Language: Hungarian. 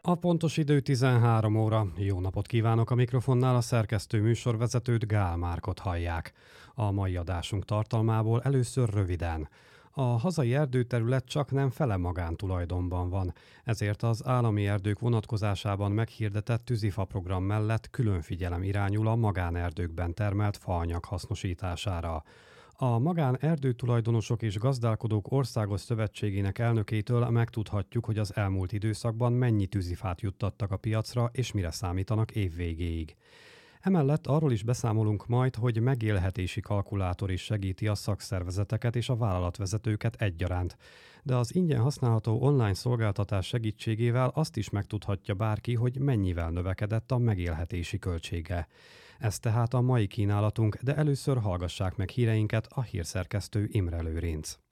A pontos idő 13 óra. Jó napot kívánok, a mikrofonnál a szerkesztő műsorvezetőt, Gál Márkot hallják. A mai adásunk tartalmából először röviden. A hazai erdőterület csak nem fele magántulajdonban van, ezért az állami erdők vonatkozásában meghirdetett tűzifa program mellett külön figyelem irányul a magánerdőkben termelt faanyag hasznosítására. A magán erdőtulajdonosok és gazdálkodók országos szövetségének elnökétől megtudhatjuk, hogy az elmúlt időszakban mennyi tűzifát juttattak a piacra, és mire számítanak év végéig. Emellett arról is beszámolunk majd, hogy megélhetési kalkulátor is segíti a szakszervezeteket és a vállalatvezetőket egyaránt. De az ingyen használható online szolgáltatás segítségével azt is megtudhatja bárki, hogy mennyivel növekedett a megélhetési költsége. Ez tehát a mai kínálatunk, de először hallgassák meg híreinket, a hírszerkesztő Imre Lőrinc.